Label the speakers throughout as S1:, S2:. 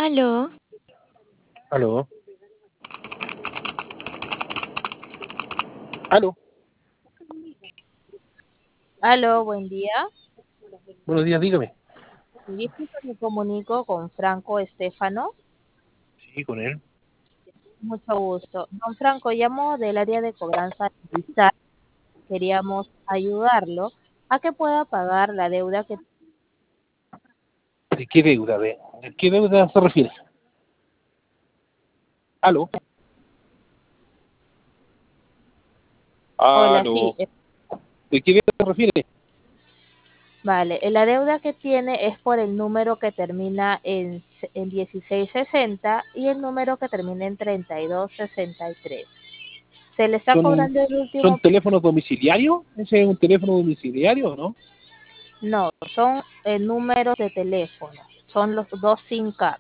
S1: Aló,
S2: Aló, aló,
S3: Aló, buen día.
S2: buenos días, dígame.
S3: Sí, disculpe, me comunico con Franco Estefano.
S2: Sí, con él.
S3: Mucho gusto. Don Franco, llamo del área de cobranza de Visa. Queríamos ayudarlo a que pueda pagar la deuda que...
S2: ¿De qué deuda? ¿De qué deuda se refiere? Aló,
S3: Hola, sí.
S2: aló, ¿de qué deuda se refiere?
S3: Vale, la deuda que tiene es por el número que termina en 1660 y el número que termina en 3263. Se le está
S2: ¿Son,
S3: cobrando el
S2: son
S3: último...
S2: teléfonos domiciliarios? ¿Ese es un teléfono domiciliario o no?
S3: No, son números de teléfono. Son los dos SIM cards.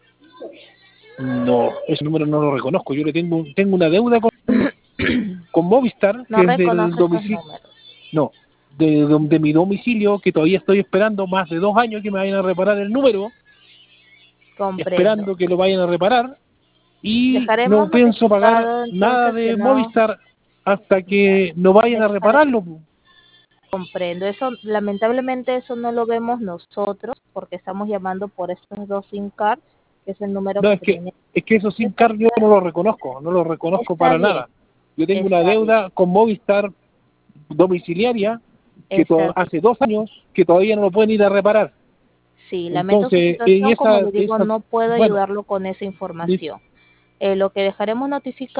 S2: No, ese número no lo reconozco. Yo le tengo una deuda con Movistar,
S3: No
S2: que es del
S3: reconoce esos
S2: domicilio.
S3: números.
S2: No, de mi domicilio, que todavía estoy esperando más de 2 años que me vayan a reparar el número,
S3: Comprendo.
S2: esperando que lo vayan a reparar. Y no
S3: Dejaremos
S2: pienso pagar
S3: notificado
S2: nada
S3: entonces que
S2: de
S3: no...
S2: Movistar hasta que no vayan a
S3: Dejaremos,
S2: repararlo.
S3: comprendo. Eso, lamentablemente, eso no lo vemos nosotros porque estamos llamando por estos dos SIM cards, que es el número
S2: No,
S3: que
S2: es que
S3: termina en
S2: es que esos SIM card yo no los reconozco, no los reconozco
S3: Está
S2: para
S3: bien,
S2: nada. Yo tengo una
S3: está bien,
S2: deuda con Movistar domiciliaria que
S3: está bien.
S2: hace 2 años que todavía no lo pueden ir a reparar.
S3: Sí, lamento su
S2: Entonces, en
S3: situación. Como le digo,
S2: esa,
S3: no puedo
S2: bueno,
S3: ayudarlo con esa información. Lo que dejaremos notificado